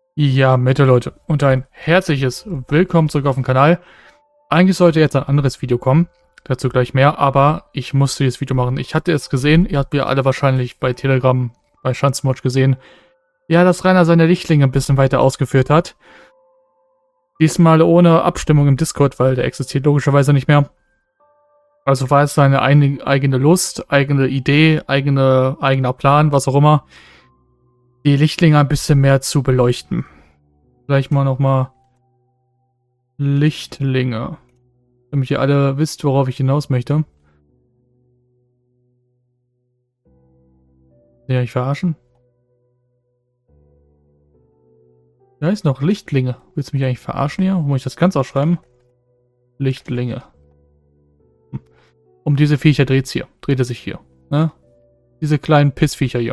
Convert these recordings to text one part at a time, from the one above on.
Ja, Mette Leute und ein herzliches Willkommen zurück auf dem Kanal. Eigentlich sollte jetzt ein anderes Video kommen, dazu gleich mehr, aber ich musste dieses Video machen. Ich hatte es gesehen, ihr habt mir alle wahrscheinlich bei Telegram, bei Schanzenmods gesehen, ja, dass Rainer seine Lichtlinge ein bisschen weiter ausgeführt hat. Diesmal ohne Abstimmung im Discord, weil der existiert logischerweise nicht mehr. Also war es seine eigene Lust, eigene Idee, eigener Plan, was auch immer, die Lichtlinge ein bisschen mehr zu beleuchten. Gleich mal nochmal Lichtlinge. Damit ihr alle wisst, worauf ich hinaus möchte. Ja, ich verarschen? Da ist noch Lichtlinge. Willst du mich eigentlich verarschen hier? Muss ich das ganz ausschreiben? Lichtlinge. Um diese Viecher dreht es sich hier. Ne? Diese kleinen Pissviecher hier.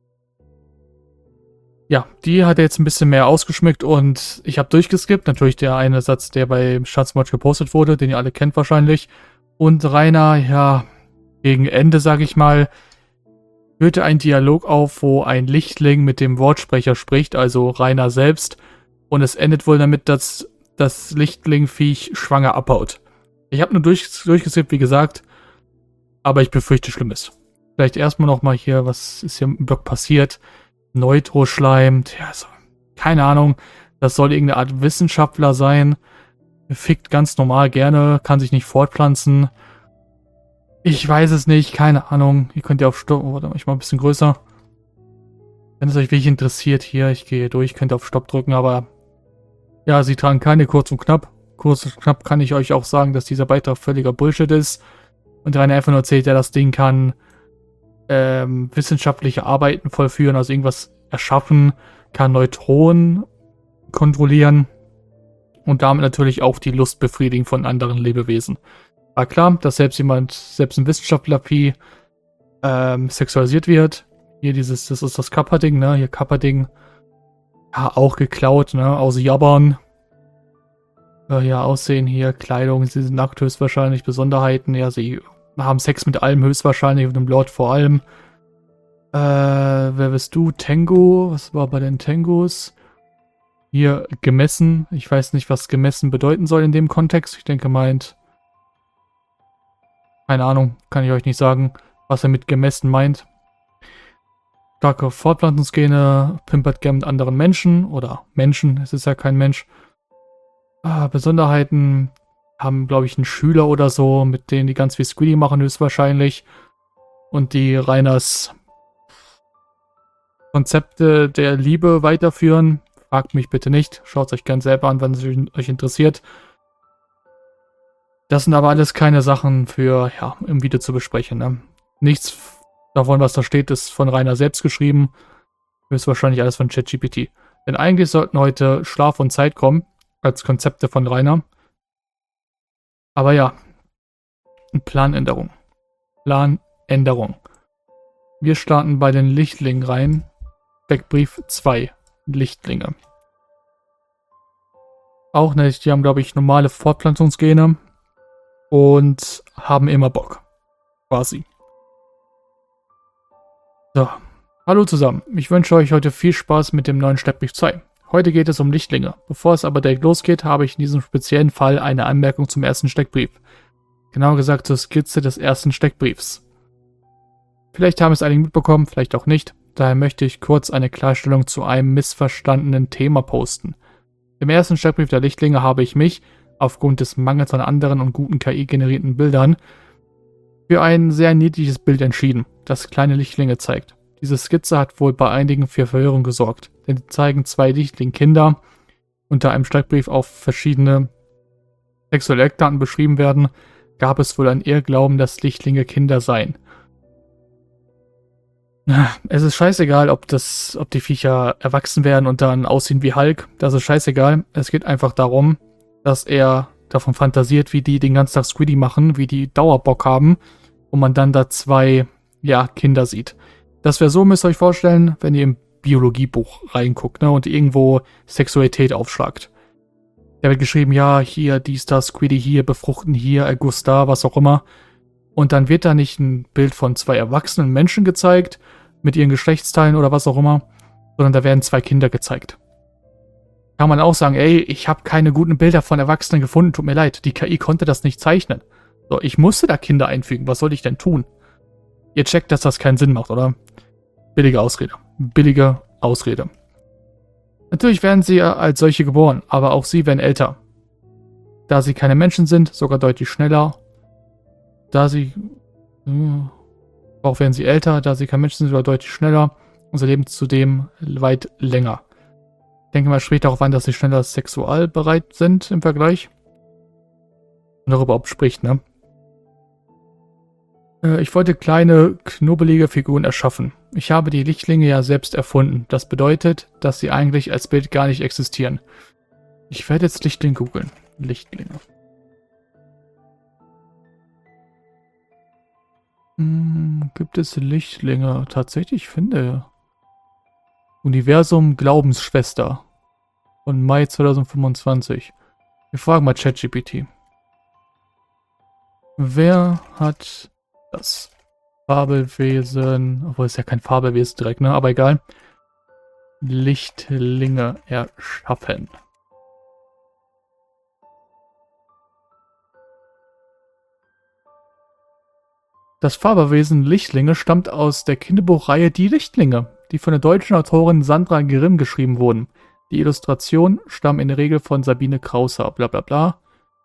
Ja, die hat er jetzt ein bisschen mehr ausgeschmückt und ich habe durchgeskippt. Natürlich der eine Satz, der bei Schanzenmods gepostet wurde, den ihr alle kennt wahrscheinlich. Und Rainer, ja, gegen Ende, sag ich mal, hörte ein Dialog auf, wo ein Lichtling mit dem Wortsprecher spricht, also Rainer selbst. Und es endet wohl damit, dass das Lichtling-Viech schwanger abhaut. Ich habe nur durchgeskippt, wie gesagt, aber ich befürchte Schlimmes. Vielleicht erstmal nochmal hier, was ist hier im Blog passiert. Neutroschleim, ja, so, keine Ahnung, das soll irgendeine Art Wissenschaftler sein, fickt ganz normal gerne, kann sich nicht fortpflanzen. Ich weiß es nicht, keine Ahnung, ihr könnt ja auf Stopp, warte, ich mal ein bisschen größer. Wenn es euch wirklich interessiert, hier, ich gehe durch, könnt ihr auf Stopp drücken, aber ja, sie tragen keine kurz und knapp. Kurz und knapp kann ich euch auch sagen, dass dieser Beitrag völliger Bullshit ist und Rainer einfach nur erzählt, der das Ding kann wissenschaftliche Arbeiten vollführen, also irgendwas erschaffen, kann Neutronen kontrollieren und damit natürlich auch die Lust befriedigen von anderen Lebewesen. War klar, dass selbst ein Wissenschaftler sexualisiert wird. Hier das ist das Kappa-Ding, ne? Hier Kappa-Ding. Ja, auch geklaut, ne? Aus Jabbern. Ja, Aussehen hier, Kleidung, sie sind nackt höchstwahrscheinlich, Besonderheiten, ja, sie haben Sex mit allem höchstwahrscheinlich und dem Lord vor allem. Wer bist du? Tango? Was war bei den Tangos? Hier gemessen. Ich weiß nicht, was gemessen bedeuten soll in dem Kontext. Ich denke, meint... Keine Ahnung, kann ich euch nicht sagen, was er mit gemessen meint. Starke Fortpflanzungsgene, pimpert gern mit anderen Menschen. Oder Menschen, es ist ja kein Mensch. Besonderheiten... haben, glaube ich, einen Schüler oder so, mit denen die ganz viel Squiddy machen, höchstwahrscheinlich. Und die Rainers Konzepte der Liebe weiterführen. Fragt mich bitte nicht. Schaut es euch gern selber an, wenn es euch interessiert. Das sind aber alles keine Sachen für, ja, im Video zu besprechen. Ne? Nichts davon, was da steht, ist von Rainer selbst geschrieben. Höchstwahrscheinlich alles von ChatGPT. Denn eigentlich sollten heute Schlaf und Zeit kommen, als Konzepte von Rainer. Aber ja, Planänderung. Planänderung. Wir starten bei den Lichtlingen rein. Steckbrief 2. Lichtlinge. Auch nicht, die haben, glaube ich, normale Fortpflanzungsgene und haben immer Bock. Quasi. So. Hallo zusammen. Ich wünsche euch heute viel Spaß mit dem neuen Steckbrief 2. Heute geht es um Lichtlinge. Bevor es aber direkt losgeht, habe ich in diesem speziellen Fall eine Anmerkung zum ersten Steckbrief. Genauer gesagt zur Skizze des ersten Steckbriefs. Vielleicht haben es einige mitbekommen, vielleicht auch nicht. Daher möchte ich kurz eine Klarstellung zu einem missverstandenen Thema posten. Im ersten Steckbrief der Lichtlinge habe ich mich, aufgrund des Mangels an anderen und guten KI-generierten Bildern, für ein sehr niedliches Bild entschieden, das kleine Lichtlinge zeigt. Diese Skizze hat wohl bei einigen für Verwirrung gesorgt, denn sie zeigen zwei Lichtling-Kinder, unter einem Steckbrief auf verschiedene sexuelle Eckdaten beschrieben werden, gab es wohl ein Irrglauben, dass Lichtlinge Kinder seien. Es ist scheißegal, ob die Viecher erwachsen werden und dann aussehen wie Hulk, das ist scheißegal. Es geht einfach darum, dass er davon fantasiert, wie die den ganzen Tag Squiddy machen, wie die Dauerbock haben und man dann da zwei, ja, Kinder sieht. Das wäre so, müsst ihr euch vorstellen, wenn ihr im Biologiebuch reinguckt, ne, und irgendwo Sexualität aufschlagt. Da wird geschrieben, ja, hier, dies, das, Squiddy hier, befruchten hier, Erguss da, was auch immer. Und dann wird da nicht ein Bild von zwei erwachsenen Menschen gezeigt, mit ihren Geschlechtsteilen oder was auch immer, sondern da werden zwei Kinder gezeigt. Kann man auch sagen, ey, ich habe keine guten Bilder von Erwachsenen gefunden, tut mir leid, die KI konnte das nicht zeichnen. So, ich musste da Kinder einfügen, was soll ich denn tun? Ihr checkt, dass das keinen Sinn macht, oder? Billige Ausrede. Billige Ausrede. Natürlich werden sie als solche geboren, aber auch sie werden älter. Da sie keine Menschen sind, sogar deutlich schneller. Auch werden sie älter, da sie keine Menschen sind, sogar deutlich schneller. Und sie leben zudem weit länger. Ich denke mal später darauf an, dass sie schneller sexualbereit sind im Vergleich. Und darüber überhaupt spricht, ne? Ich wollte kleine, knubbelige Figuren erschaffen. Ich habe die Lichtlinge ja selbst erfunden. Das bedeutet, dass sie eigentlich als Bild gar nicht existieren. Ich werde jetzt Lichtling googeln. Lichtlinge. Gibt es Lichtlinge? Tatsächlich finde. Universum Glaubensschwester. Von Mai 2025. Wir fragen mal ChatGPT. Wer hat das Fabelwesen, obwohl es ja kein Fabelwesen direkt, ne? Aber egal. Lichtlinge erschaffen. Das Fabelwesen Lichtlinge stammt aus der Kinderbuchreihe Die Lichtlinge, die von der deutschen Autorin Sandra Grimm geschrieben wurden. Die Illustrationen stammen in der Regel von Sabine Krauser, bla bla bla.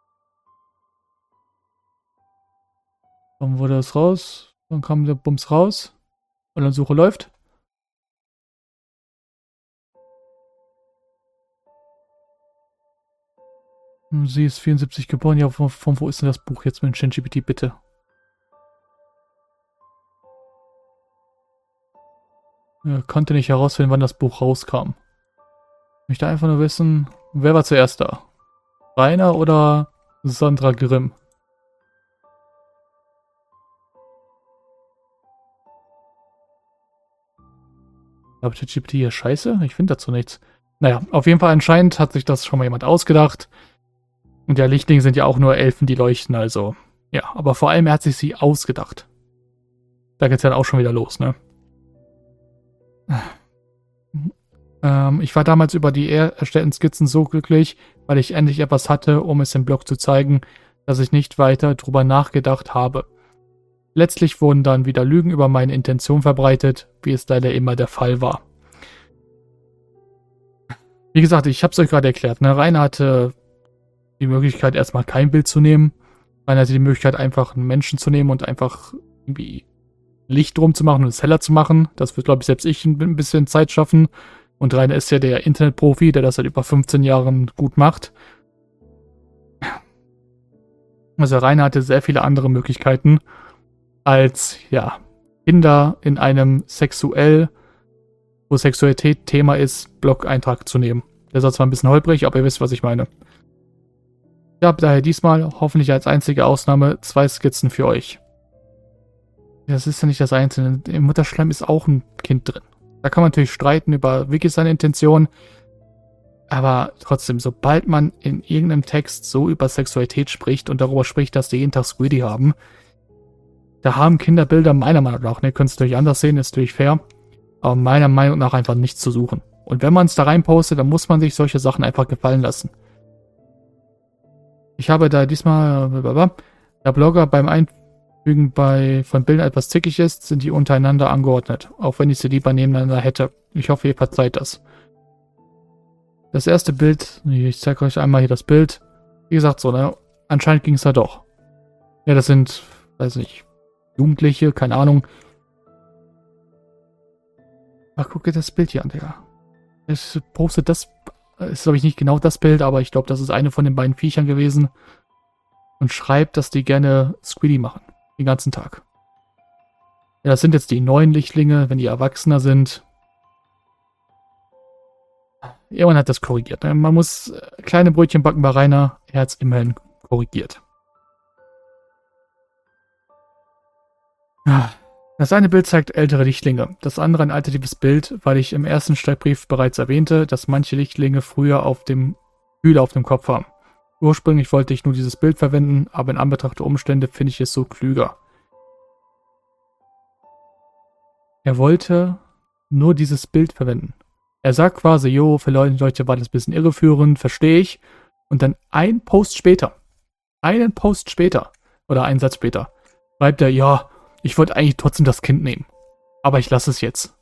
Dann wurde das raus, dann kam der Bums raus und dann Suche läuft. Sie ist 74 geboren. Ja, von wo ist denn das Buch jetzt mit ChatGPT, bitte? Konnte nicht herausfinden, wann das Buch rauskam. Ich möchte einfach nur wissen, wer war zuerst da? Rainer oder Sandra Grimm? Aber ChatGPT hier scheiße? Ich finde dazu nichts. Naja, auf jeden Fall anscheinend hat sich das schon mal jemand ausgedacht. Und ja, Lichtlinge sind ja auch nur Elfen, die leuchten, also. Ja, aber vor allem er hat sich sie ausgedacht. Da geht's dann auch schon wieder los, ne? Ich war damals über die erstellten Skizzen so glücklich, weil ich endlich etwas hatte, um es im Blog zu zeigen, dass ich nicht weiter drüber nachgedacht habe. Letztlich wurden dann wieder Lügen über meine Intention verbreitet, wie es leider immer der Fall war. Wie gesagt, ich habe es euch gerade erklärt, ne? Rainer hatte die Möglichkeit, erstmal kein Bild zu nehmen. Rainer hatte die Möglichkeit, einfach einen Menschen zu nehmen und einfach irgendwie Licht drum zu machen und es heller zu machen. Das wird, glaube ich, selbst ich ein bisschen Zeit schaffen. Und Rainer ist ja der Internetprofi, der das seit über 15 Jahren gut macht. Also Rainer hatte sehr viele andere Möglichkeiten, als, ja, Kinder in einem wo Sexualität Thema ist, Blog-Eintrag zu nehmen. Der Satz war ein bisschen holprig, aber ihr wisst, was ich meine. Ich habe daher diesmal, hoffentlich als einzige Ausnahme, 2 Skizzen für euch. Das ist ja nicht das Einzelne. Im Mutterschleim ist auch ein Kind drin. Da kann man natürlich streiten über wirklich seine Intention. Aber trotzdem, sobald man in irgendeinem Text so über Sexualität spricht und darüber spricht, dass die jeden Tag Squiddy haben, da haben Kinderbilder meiner Meinung nach, ne, könnt ihr natürlich anders sehen, ist natürlich fair, aber meiner Meinung nach einfach nichts zu suchen. Und wenn man es da reinpostet, dann muss man sich solche Sachen einfach gefallen lassen. Ich habe da diesmal, der Blogger beim Einfügen von Bildern etwas zickig ist, sind die untereinander angeordnet, auch wenn ich sie lieber nebeneinander hätte. Ich hoffe, ihr verzeiht das. Das erste Bild, ich zeige euch einmal hier das Bild. Wie gesagt, so, ne, anscheinend ging es da doch. Ja, das sind, weiß nicht, Jugendliche, keine Ahnung. Ach, guck dir das Bild hier an, Digga. Es postet das, ist glaube ich nicht genau das Bild, aber ich glaube, das ist eine von den beiden Viechern gewesen. Und schreibt, dass die gerne Squiddy machen. Den ganzen Tag. Ja, das sind jetzt die neuen Lichtlinge, wenn die erwachsener sind. Irgendwann hat das korrigiert. Ne? Man muss kleine Brötchen backen bei Rainer. Er hat es immerhin korrigiert. Das eine Bild zeigt ältere Lichtlinge. Das andere ein alternatives Bild, weil ich im ersten Steckbrief bereits erwähnte, dass manche Lichtlinge früher Hühler auf dem Kopf haben. Ursprünglich wollte ich nur dieses Bild verwenden, aber in Anbetracht der Umstände finde ich es so klüger. Er wollte nur dieses Bild verwenden. Er sagt quasi, jo, für Leute war das ein bisschen irreführend, verstehe ich. Und dann einen Post später, oder einen Satz später, schreibt er, ja, ich wollte eigentlich trotzdem das Kind nehmen. Aber ich lasse es jetzt.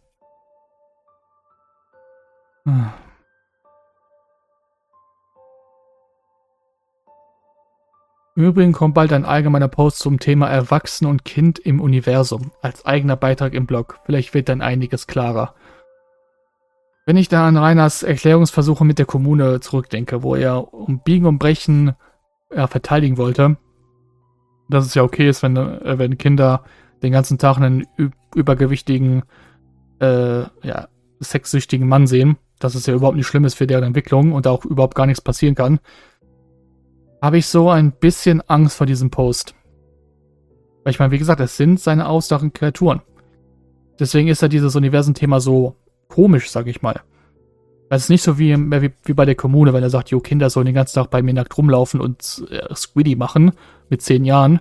Im Übrigen kommt bald ein allgemeiner Post zum Thema Erwachsen und Kind im Universum, als eigener Beitrag im Blog. Vielleicht wird dann einiges klarer. Wenn ich da an Rainers Erklärungsversuche mit der Kommune zurückdenke, wo er um Biegen und Brechen verteidigen wollte, dass es ja okay ist, wenn Kinder den ganzen Tag einen übergewichtigen, sexsüchtigen Mann sehen, dass es ja überhaupt nicht schlimm ist für deren Entwicklung und auch überhaupt gar nichts passieren kann, habe ich so ein bisschen Angst vor diesem Post. Weil ich meine, wie gesagt, es sind seine ausdachten Kreaturen. Deswegen ist ja dieses Universenthema so komisch, sag ich mal. Es ist nicht so wie bei der Kommune, wenn er sagt, jo, Kinder sollen den ganzen Tag bei mir nackt rumlaufen und Squiddy machen mit 10 Jahren.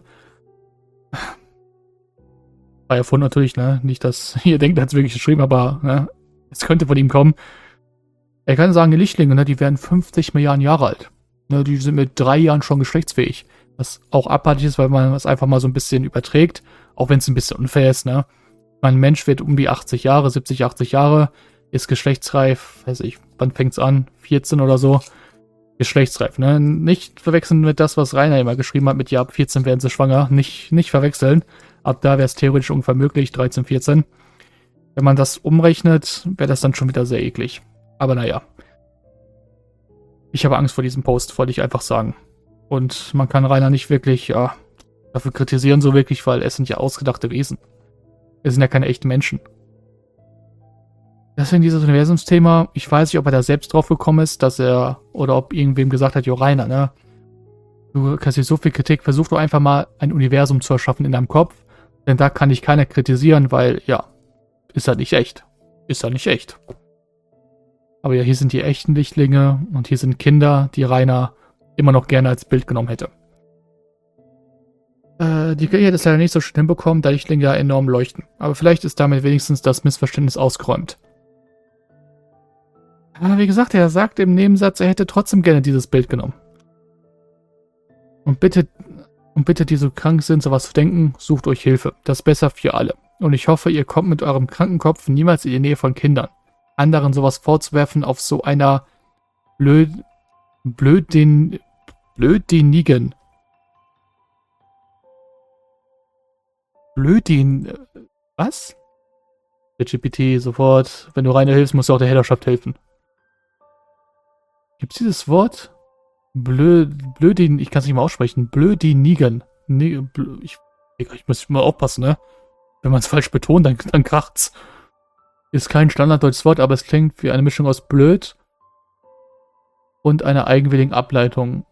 War erfunden natürlich, ne? Nicht, dass ihr denkt, er hat es wirklich geschrieben, aber ne? Es könnte von ihm kommen. Er kann sagen, die Lichtlinge, ne, die werden 50 Milliarden Jahre alt. Ne, die sind mit 3 Jahren schon geschlechtsfähig. Was auch abartig ist, weil man es einfach mal so ein bisschen überträgt, auch wenn es ein bisschen unfair ist, ne? Mein Mensch wird um die 80 Jahre, 70, 80 Jahre, ist geschlechtsreif, weiß ich, wann fängt's an? 14 oder so. Geschlechtsreif, ne? Nicht verwechseln mit das, was Rainer immer geschrieben hat, mit ja, ab 14 werden sie schwanger. Nicht verwechseln. Ab da wäre es theoretisch ungefähr möglich, 13, 14. Wenn man das umrechnet, wäre das dann schon wieder sehr eklig. Aber naja. Ich habe Angst vor diesem Post, wollte ich einfach sagen. Und man kann Rainer nicht wirklich, dafür kritisieren so wirklich, weil es sind ja ausgedachte Wesen. Es sind ja keine echten Menschen. Deswegen dieses Universumsthema, ich weiß nicht, ob er da selbst drauf gekommen ist, dass er, oder ob irgendwem gesagt hat, jo Rainer, ne, du kannst dir so viel Kritik, versuch doch einfach mal ein Universum zu erschaffen in deinem Kopf, denn da kann dich keiner kritisieren, weil, ja, ist halt nicht echt. Ist halt nicht echt. Aber ja, hier sind die echten Lichtlinge und hier sind Kinder, die Rainer immer noch gerne als Bild genommen hätte. Die Kirche hat es leider nicht so schön hinbekommen, da Lichtlinge ja enorm leuchten. Aber vielleicht ist damit wenigstens das Missverständnis ausgeräumt. Aber wie gesagt, er sagt im Nebensatz, er hätte trotzdem gerne dieses Bild genommen. Und bitte, die so krank sind, sowas zu denken, sucht euch Hilfe. Das ist besser für alle. Und ich hoffe, ihr kommt mit eurem kranken Kopf niemals in die Nähe von Kindern. Anderen sowas vorzuwerfen auf so einer blödenigen. Was? Der GPT sofort, wenn du Rainer hilfst, musst du auch der Hellerschaft helfen. Gibt's dieses Wort? Blödin, ich kann es nicht mal aussprechen. Blödinigen. Nee, ich muss mal aufpassen, ne? Wenn man es falsch betont, dann kracht's. Ist kein standarddeutsches Wort, aber es klingt wie eine Mischung aus blöd und einer eigenwilligen Ableitung.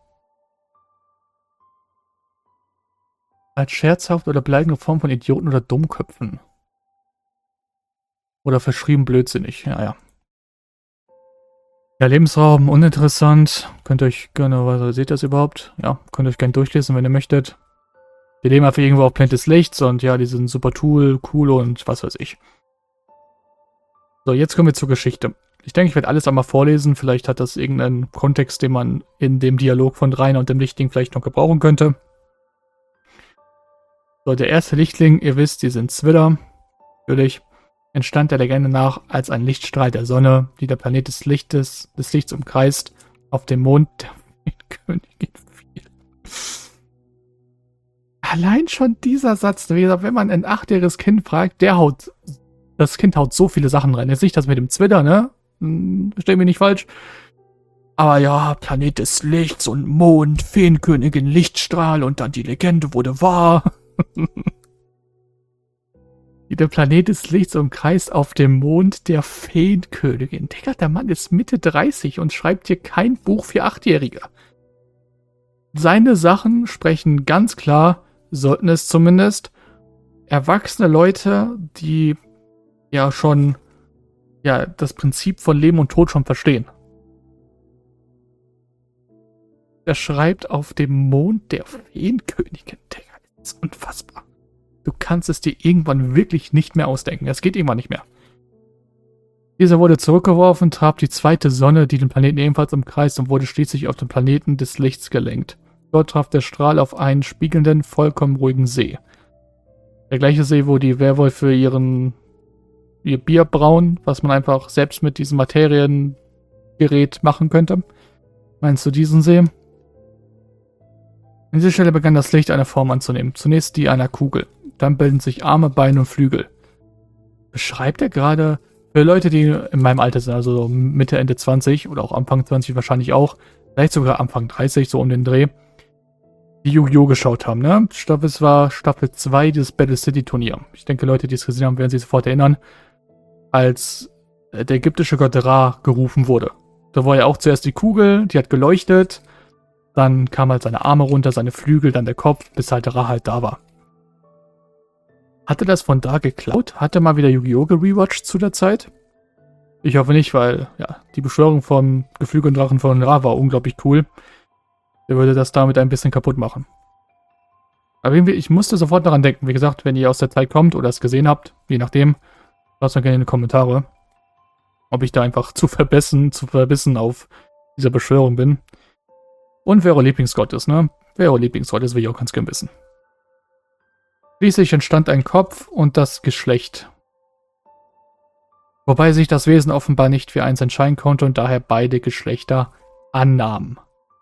Als scherzhaft oder beleidigende Form von Idioten oder Dummköpfen. Oder verschrieben blödsinnig, ja. Ja, Lebensraum, uninteressant. Könnt ihr euch gerne, seht ihr das überhaupt? Ja, könnt ihr euch gerne durchlesen, wenn ihr möchtet. Die leben einfach irgendwo auf Planet des Lichts und ja, die sind super cool und was weiß ich. So, jetzt kommen wir zur Geschichte. Ich denke, ich werde alles einmal vorlesen. Vielleicht hat das irgendeinen Kontext, den man in dem Dialog von Rainer und dem Lichtling vielleicht noch gebrauchen könnte. So, der erste Lichtling, ihr wisst, die sind Zwiller. Natürlich. Entstand der Legende nach als ein Lichtstrahl der Sonne, die der Planet des Lichts umkreist, auf dem Mond der Königin fiel. Allein schon dieser Satz, wie gesagt, wenn man ein 8-jähriges Kind fragt, das Kind haut so viele Sachen rein. Jetzt nicht das mit dem Zwitter, ne? Versteh mich nicht falsch. Aber ja, Planet des Lichts und Mond, Feenkönigin, Lichtstrahl und dann die Legende wurde wahr. Wie der Planet des Lichts umkreist auf dem Mond der Feenkönigin. Digga, der Mann ist Mitte 30 und schreibt hier kein Buch für 8-Jährige. Seine Sachen sprechen ganz klar, sollten es zumindest, erwachsene Leute, die ja schon das Prinzip von Leben und Tod schon verstehen. Er schreibt auf dem Mond der Feenkönigin. Digga, das ist unfassbar. Du kannst es dir irgendwann wirklich nicht mehr ausdenken. Es geht irgendwann nicht mehr. Dieser wurde zurückgeworfen, traf die zweite Sonne, die den Planeten ebenfalls umkreist, und wurde schließlich auf den Planeten des Lichts gelenkt. Dort traf der Strahl auf einen spiegelnden, vollkommen ruhigen See. Der gleiche See, wo die Werwölfe ihr Bier brauen, was man einfach selbst mit diesem Materiengerät machen könnte. Meinst du diesen See? An dieser Stelle begann das Licht eine Form anzunehmen. Zunächst die einer Kugel. Dann bilden sich Arme, Beine und Flügel. Beschreibt er gerade für Leute, die in meinem Alter sind, also Mitte, Ende 20 oder auch Anfang 20 wahrscheinlich auch, vielleicht sogar Anfang 30, so um den Dreh, die Yu-Gi-Oh! Geschaut haben, ne? Es war Staffel 2 des Battle City Turnier. Ich denke, Leute, die es gesehen haben, werden sich sofort erinnern, als der ägyptische Gott Ra gerufen wurde. Da war ja auch zuerst die Kugel, die hat geleuchtet, dann kamen halt seine Arme runter, seine Flügel, dann der Kopf, bis halt Ra halt da war. Hatte das von da geklaut? Hatte mal wieder Yu-Gi-Oh! Gerewatcht zu der Zeit? Ich hoffe nicht, weil, ja, die Beschwörung vom geflügelten Drachen von Ra war unglaublich cool. Der würde das damit ein bisschen kaputt machen. Aber irgendwie, ich musste sofort daran denken. Wie gesagt, wenn ihr aus der Zeit kommt oder es gesehen habt, je nachdem, lasst mir gerne in die Kommentare, ob ich da einfach zu verbissen auf dieser Beschwörung bin. Und wer eure Lieblingsgott ist, ne? Wer eure Lieblingsgott ist, will ich auch ganz gern wissen. Schließlich entstand ein Kopf und das Geschlecht. Wobei sich das Wesen offenbar nicht für eins entscheiden konnte und daher beide Geschlechter annahm.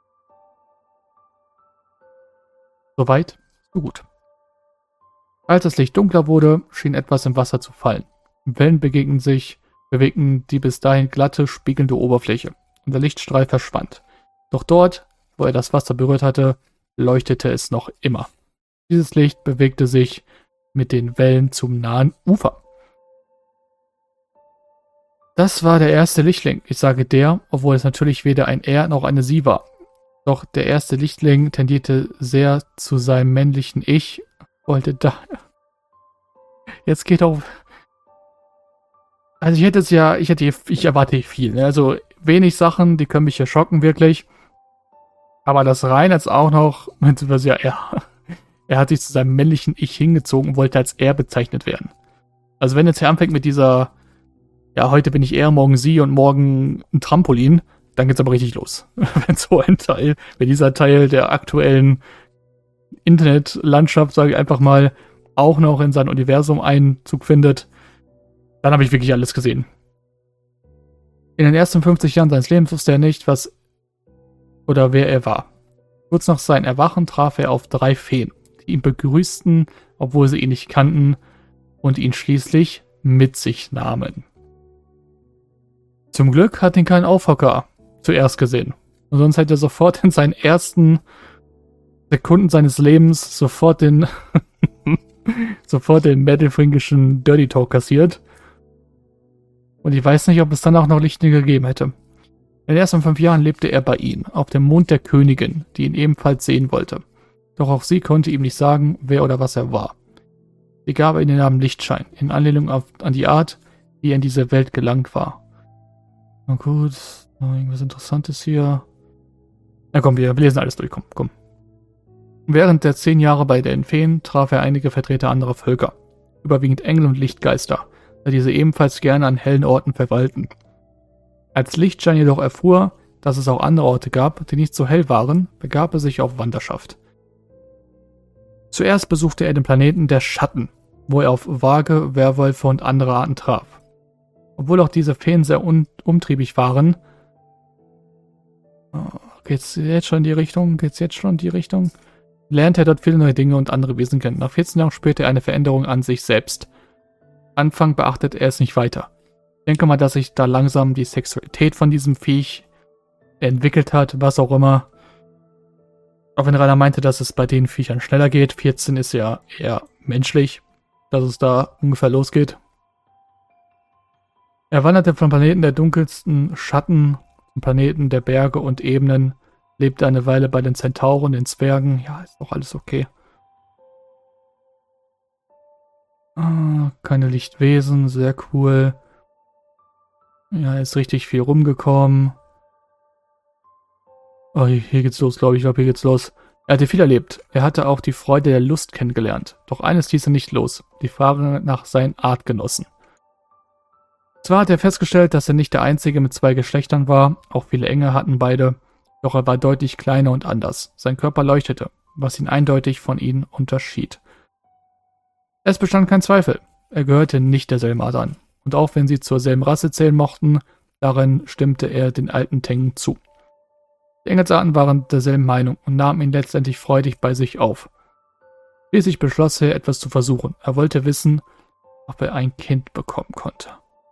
Soweit, so gut. Als das Licht dunkler wurde, schien etwas im Wasser zu fallen. Wellen bewegten die bis dahin glatte, spiegelnde Oberfläche und der Lichtstrahl verschwand. Doch dort, wo er das Wasser berührt hatte, leuchtete es noch immer. Dieses Licht bewegte sich mit den Wellen zum nahen Ufer. Das war der erste Lichtling. Ich sage der, obwohl es natürlich weder ein er noch eine sie war. Doch der erste Lichtling tendierte sehr zu seinem männlichen Ich, wollte da... Jetzt geht auch... Also ich erwarte viel. Ne? Also wenig Sachen, die können mich hier schocken, wirklich. Aber das rein jetzt auch noch, ja, er hat sich zu seinem männlichen Ich hingezogen und wollte als er bezeichnet werden. Also wenn jetzt hier anfängt mit dieser, ja, heute bin ich er, morgen sie und morgen ein Trampolin, dann geht's aber richtig los. Wenn dieser Teil der aktuellen Internetlandschaft, sage ich einfach mal, auch noch in sein Universum Einzug findet, dann habe ich wirklich alles gesehen. In den ersten 50 Jahren seines Lebens wusste er nicht, wer er war. Kurz nach seinem Erwachen traf er auf 3 Feen, die ihn begrüßten, obwohl sie ihn nicht kannten und ihn schließlich mit sich nahmen. Zum Glück hat ihn kein Aufhocker zuerst gesehen. Und sonst hätte er sofort in seinen ersten Sekunden seines Lebens sofort den mittelfränkischen Dirty Talk kassiert. Und ich weiß nicht, ob es danach noch Lichtlinge gegeben hätte. In den ersten 5 Jahren lebte er bei ihnen, auf dem Mond der Königin, die ihn ebenfalls sehen wollte. Doch auch sie konnte ihm nicht sagen, wer oder was er war. Sie gab ihm den Namen Lichtschein, in Anlehnung an die Art, wie er in diese Welt gelangt war. Na gut, noch irgendwas Interessantes hier. Na komm, wir lesen alles durch, komm. Während der 10 Jahre bei den Feen traf er einige Vertreter anderer Völker, überwiegend Engel und Lichtgeister, da diese ebenfalls gerne an hellen Orten verweilten. Als Lichtschein jedoch erfuhr, dass es auch andere Orte gab, die nicht so hell waren, begab er sich auf Wanderschaft. Zuerst besuchte er den Planeten der Schatten, wo er auf Waage, Werwölfe und andere Arten traf. Obwohl auch diese Feen sehr umtriebig waren. Geht's jetzt schon in die Richtung? Lernte er dort viele neue Dinge und andere Wesen kennen. Nach 14 Jahren spürte er eine Veränderung an sich selbst. Anfang beachtet er es nicht weiter. Ich denke mal, dass sich da langsam die Sexualität von diesem Viech entwickelt hat, was auch immer. Auch wenn Rainer meinte, dass es bei den Viechern schneller geht. 14 ist ja eher menschlich, dass es da ungefähr losgeht. Er wanderte vom Planeten der dunkelsten Schatten zum Planeten der Berge und Ebenen, lebte eine Weile bei den Zentauren, den Zwergen. Ja, ist doch alles okay. Keine Lichtwesen, sehr cool. Ja, ist richtig viel rumgekommen. Oh, hier geht's los, glaube ich. Hier geht's los. Er hatte viel erlebt. Er hatte auch die Freude der Lust kennengelernt. Doch eines ließ er nicht los. Die Frage nach seinen Artgenossen. Zwar hat er festgestellt, dass er nicht der Einzige mit 2 Geschlechtern war, auch viele Engel hatten beide, doch er war deutlich kleiner und anders. Sein Körper leuchtete, was ihn eindeutig von ihnen unterschied. Es bestand kein Zweifel, er gehörte nicht derselben Art an. Und auch wenn sie zur selben Rasse zählen mochten, darin stimmte er den alten Tengen zu. Die Engelsarten waren derselben Meinung und nahmen ihn letztendlich freudig bei sich auf. Schließlich beschloss er, etwas zu versuchen. Er wollte wissen, ob er ein Kind bekommen konnte.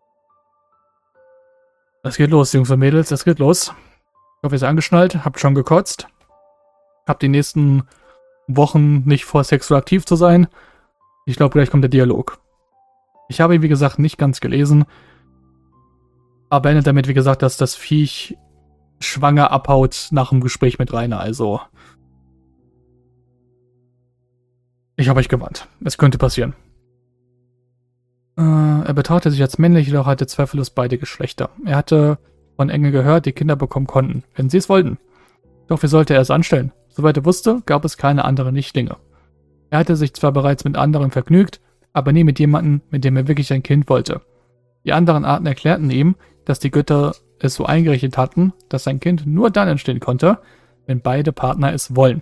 Es geht los, Jungs und Mädels, es geht los. Ich hoffe, ihr seid angeschnallt, habt schon gekotzt. Habt die nächsten Wochen nicht vor, sexuell aktiv zu sein. Ich glaube, gleich kommt der Dialog. Ich habe ihn, wie gesagt, nicht ganz gelesen. Aber endet damit, wie gesagt, dass das Viech schwanger abhaut nach dem Gespräch mit Rainer. Also, ich habe euch gewarnt. Es könnte passieren. Er betrachtete sich als männlich, jedoch hatte zweifellos beide Geschlechter. Er hatte von Engel gehört, die Kinder bekommen konnten, wenn sie es wollten. Doch wie sollte er es anstellen? Soweit er wusste, gab es keine anderen Nichtlinge. Er hatte sich zwar bereits mit anderen vergnügt, aber nie mit jemandem, mit dem er wirklich ein Kind wollte. Die anderen Arten erklärten ihm, dass die Götter es so eingerichtet hatten, dass sein Kind nur dann entstehen konnte, wenn beide Partner es wollen.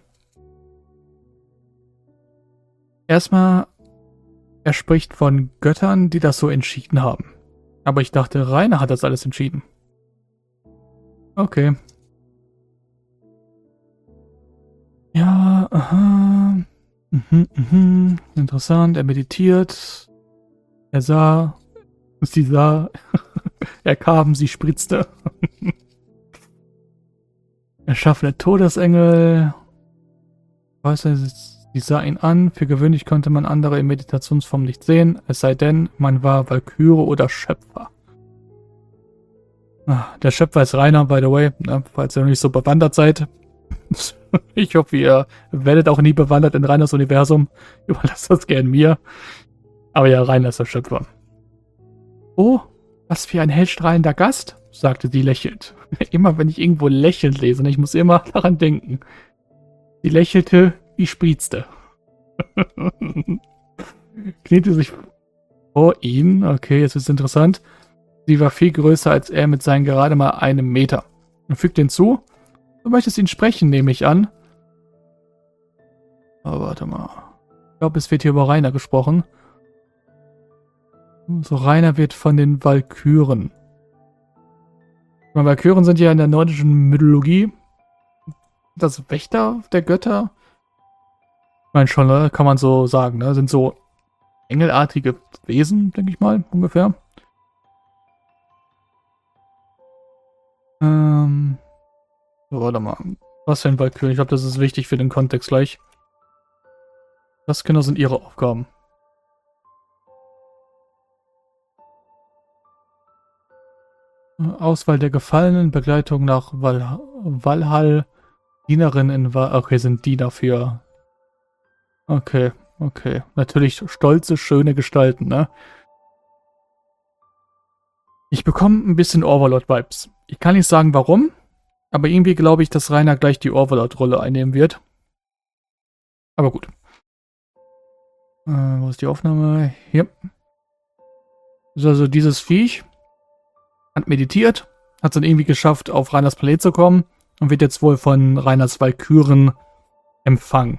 Erstmal, er spricht von Göttern, die das so entschieden haben. Aber ich dachte, Rainer hat das alles entschieden. Okay. Ja, aha. Interessant, er meditiert. Er sah. Sie sah. Er kam, sie spritzte. Erschaffene Todesengel. Weiß er, sie sah ihn an. Für gewöhnlich konnte man andere in Meditationsform nicht sehen, es sei denn, man war Walküre oder Schöpfer. Der Schöpfer ist Rainer, by the way, falls ihr noch nicht so bewandert seid. Ich hoffe, ihr werdet auch nie bewandert in Rainers Universum. Überlasst das gern mir. Aber ja, Rainer ist der Schöpfer. Oh, was für ein hellstrahlender Gast, sagte sie lächelnd. Immer wenn ich irgendwo lächelnd lese, ich muss immer daran denken. Sie lächelte, wie spritzte. Kniete sich vor ihn. Okay, jetzt ist es interessant. Sie war viel größer als er mit seinen gerade mal 1 Meter. Und fügte hinzu, du möchtest ihn sprechen, nehme ich an. Aber warte mal. Ich glaube, es wird hier über Rainer gesprochen. So, Rainer wird von den Walküren. Walküren sind ja in der nordischen Mythologie das Wächter der Götter. Ich meine schon, ne? Kann man so sagen, ne? Sind so engelartige Wesen, denke ich mal, ungefähr. So, warte mal. Was für ein Walküren? Ich glaube, das ist wichtig für den Kontext gleich. Was genau sind ihre Aufgaben? Auswahl der Gefallenen, Begleitung nach Valhall, Dienerin in okay, sind Diener für. Okay. Natürlich stolze, schöne Gestalten, ne? Ich bekomme ein bisschen Overlord-Vibes. Ich kann nicht sagen, warum, aber irgendwie glaube ich, dass Rainer gleich die Overlord-Rolle einnehmen wird. Aber gut. Wo ist die Aufnahme? Hier. Das ist also dieses Viech. Hat meditiert, hat es dann irgendwie geschafft, auf Rainers Planet zu kommen und wird jetzt wohl von Rainers Walküren empfangen.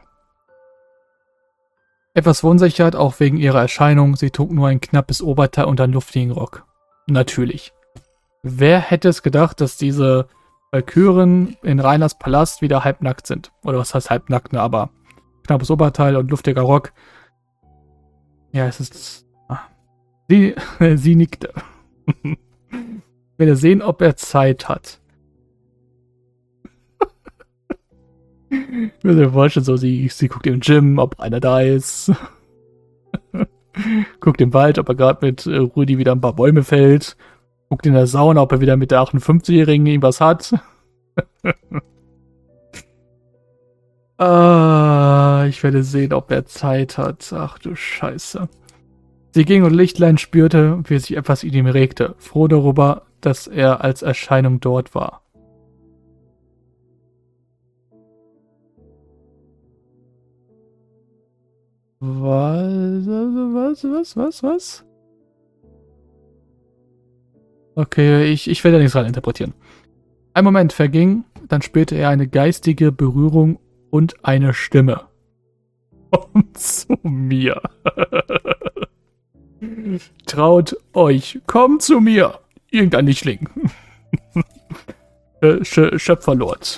Etwas Verunsichert, auch wegen ihrer Erscheinung. Sie trug nur ein knappes Oberteil und einen luftigen Rock. Natürlich. Wer hätte es gedacht, dass diese Walküren in Rainers Palast wieder halbnackt sind? Oder was heißt halbnackt, ne? Aber knappes Oberteil und luftiger Rock. Ja, es ist. Sie nickte. Ich werde sehen, ob er Zeit hat. Ich würde mir vorstellen, so, sie guckt im Gym, ob einer da ist. Guckt im Wald, ob er gerade mit Rudi wieder ein paar Bäume fällt. Guckt in der Sauna, ob er wieder mit der 58-Jährigen irgendwas hat. Ich werde sehen, ob er Zeit hat. Ach du Scheiße. Sie ging und Lichtlein spürte, wie sich etwas in ihm regte, froh darüber, dass er als Erscheinung dort war. Was? Okay, ich werde da nichts rein interpretieren. Ein Moment verging, dann spürte er eine geistige Berührung und eine Stimme. Komm zu mir. Traut euch, kommt zu mir. Irgendein Lichtling. Schöpferlord.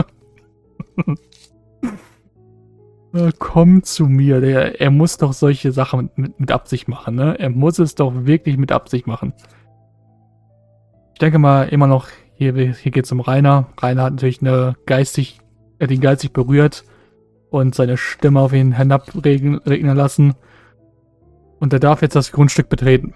Komm zu mir. Er muss doch solche Sachen mit Absicht machen, ne? Er muss es doch wirklich mit Absicht machen. Ich denke mal immer noch, hier geht es um Rainer. Rainer hat natürlich ihn geistig berührt und seine Stimme auf ihn hinabregnen lassen. Und er darf jetzt das Grundstück betreten.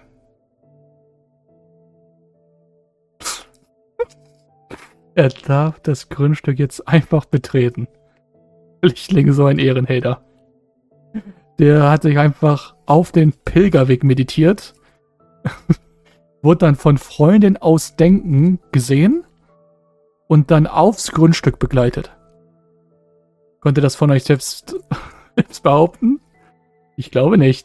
Er darf das Grundstück jetzt einfach betreten. Lichtling, so ein Ehrenhelder. Der hat sich einfach auf den Pilgerweg meditiert. Wurde dann von Freundin aus Denken gesehen und dann aufs Grundstück begleitet. Könnt ihr das von euch selbst behaupten? Ich glaube nicht.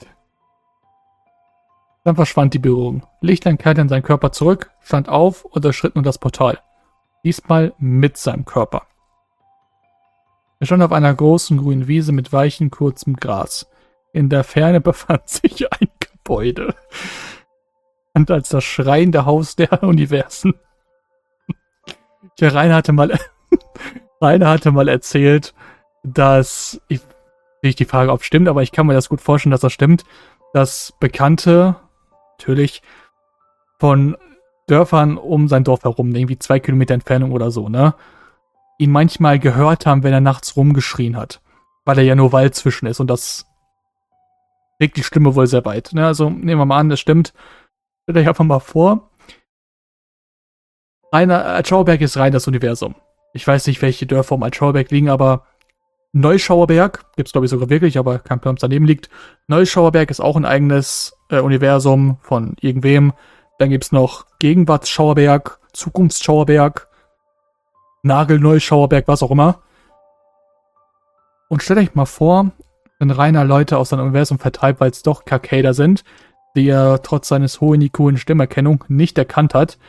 Dann verschwand die Berührung. Lichtlein kehrte in seinen Körper zurück, stand auf und erschritt nun das Portal. Diesmal mit seinem Körper. Er stand auf einer großen grünen Wiese mit weichem, kurzem Gras. In der Ferne befand sich ein Gebäude. Und als das schreiende Haus der Universen. Ja, Rainer hatte mal erzählt, dass, nicht die Frage, ob es stimmt, aber ich kann mir das gut vorstellen, dass das stimmt, dass Bekannte, natürlich, von Dörfern um sein Dorf herum, irgendwie 2 Kilometer Entfernung oder so, ne, ihn manchmal gehört haben, wenn er nachts rumgeschrien hat, weil er ja nur Wald zwischen ist und das trägt die Stimme wohl sehr weit, ne, also nehmen wir mal an, das stimmt. Stellt euch einfach mal vor, Altschauerberg ist rein das Universum. Ich weiß nicht, welche Dörfer um Altschauerberg liegen, aber Neuschauerberg, gibt's glaube ich sogar wirklich, aber kein Plan, was daneben liegt. Neuschauerberg ist auch ein eigenes Universum von irgendwem. Dann gibt's noch Gegenwartsschauerberg, Zukunftsschauerberg, Nagelneuschauerberg, was auch immer. Und stellt euch mal vor, wenn Rainer Leute aus seinem Universum vertreibt, weil es doch Karkader sind, die er trotz seines hohen IQ in Stimmerkennung nicht erkannt hat,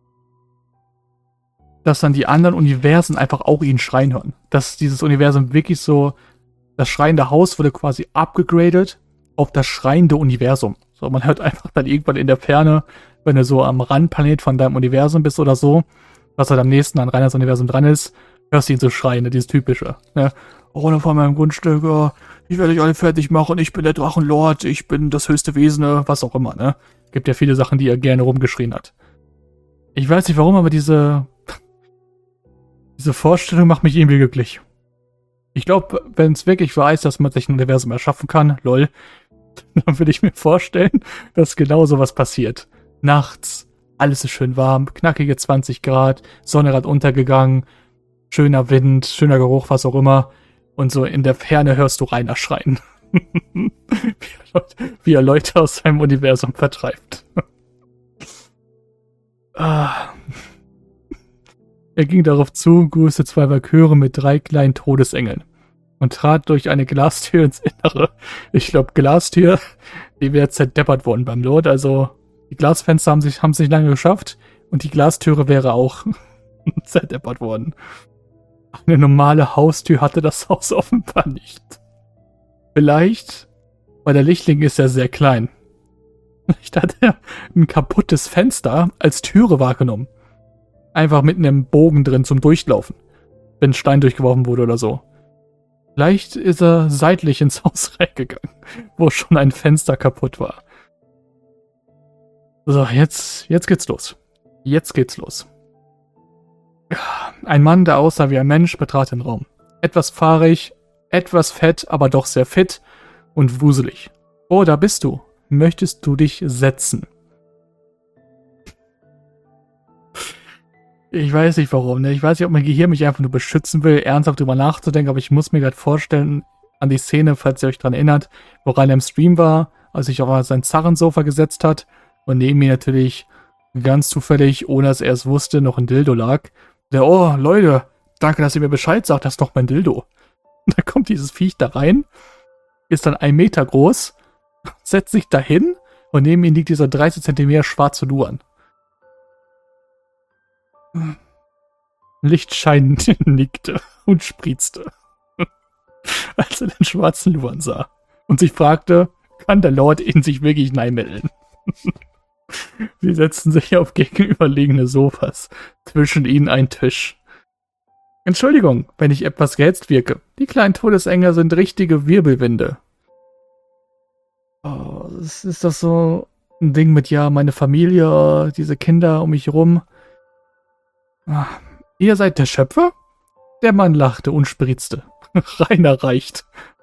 dass dann die anderen Universen einfach auch ihn schreien hören. Dass dieses Universum wirklich so, das schreiende Haus wurde quasi abgegradet auf das schreiende Universum. So, man hört einfach dann irgendwann in der Ferne, wenn du so am Randplanet von deinem Universum bist oder so, was halt am nächsten an Rainers Universum dran ist, hörst du ihn so schreien, ne, dieses typische, ne? Runter von meinem Grundstück, oh, ich werde euch alle fertig machen, ich bin der Drachenlord, ich bin das höchste Wesen, was auch immer, ne? Gibt ja viele Sachen, die er gerne rumgeschrien hat. Ich weiß nicht warum, aber diese Vorstellung macht mich irgendwie glücklich. Ich glaube, wenn es wirklich wahr ist, dass man sich ein Universum erschaffen kann, lol, dann würde ich mir vorstellen, dass genau sowas passiert. Nachts, alles ist schön warm, knackige 20 Grad, Sonne gerade untergegangen, schöner Wind, schöner Geruch, was auch immer. Und so in der Ferne hörst du Rainer schreien. Wie er Leute aus seinem Universum vertreibt. Er ging darauf zu, grüßte 2 Walküre mit 3 kleinen Todesengeln und trat durch eine Glastür ins Innere. Ich glaube, Glastür, die wäre zerdeppert worden beim Lord. Also die Glasfenster haben es nicht lange geschafft und die Glastüre wäre auch zerdeppert worden. Eine normale Haustür hatte das Haus offenbar nicht. Vielleicht, weil der Lichtling ist ja sehr klein. Vielleicht hat er ein kaputtes Fenster als Türe wahrgenommen. Einfach mitten im Bogen drin zum Durchlaufen, wenn ein Stein durchgeworfen wurde oder so. Vielleicht ist er seitlich ins Haus reingegangen, wo schon ein Fenster kaputt war. So, jetzt geht's los. Jetzt geht's los. Ein Mann, der aussah wie ein Mensch, betrat den Raum. Etwas fahrig, etwas fett, aber doch sehr fit und wuselig. Oh, da bist du. Möchtest du dich setzen? Ich weiß nicht warum, ne? Ich weiß nicht, ob mein Gehirn mich einfach nur beschützen will, ernsthaft drüber nachzudenken, aber ich muss mir gerade vorstellen, an die Szene, falls ihr euch dran erinnert, wo Rainer im Stream war, als sich auf sein Zarrensofa gesetzt hat und neben mir natürlich ganz zufällig, ohne dass er es wusste, noch ein Dildo lag. Der, oh, Leute, danke, dass ihr mir Bescheid sagt, das ist doch mein Dildo. Und da kommt dieses Viech da rein, ist dann 1 Meter groß, setzt sich dahin und neben ihm liegt dieser 30 Zentimeter schwarze Luan. Lichtschein nickte und spritzte, als er den schwarzen Luan sah und sich fragte, kann der Lord in sich wirklich hineinmelden? Sie setzten sich auf gegenüberliegende Sofas, zwischen ihnen ein Tisch. Entschuldigung, wenn ich etwas gehetzt wirke. Die kleinen Todesengel sind richtige Wirbelwinde. Oh, ist das so ein Ding mit, ja, meine Familie, diese Kinder um mich rum? Ah, ihr seid der Schöpfer? Der Mann lachte und spritzte. Rainer reicht.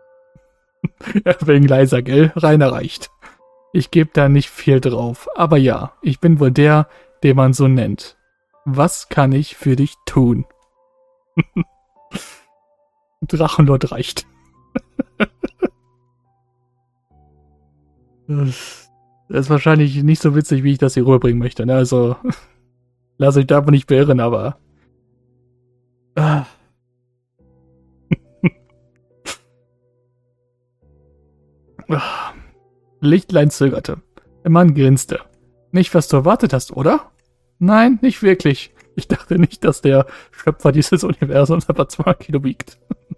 Wegen leiser, gell? Rainer reicht. Ich gebe da nicht viel drauf, aber ja, ich bin wohl der, den man so nennt. Was kann ich für dich tun? Drachenlord reicht. Das ist wahrscheinlich nicht so witzig, wie ich das hier rüberbringen möchte, ne? Also, lass euch davon nicht beirren, aber... Lichtlein zögerte. Der Mann grinste. Nicht, was du erwartet hast, oder? Nein, nicht wirklich. Ich dachte nicht, dass der Schöpfer dieses Universums etwa 2 Kilo wiegt.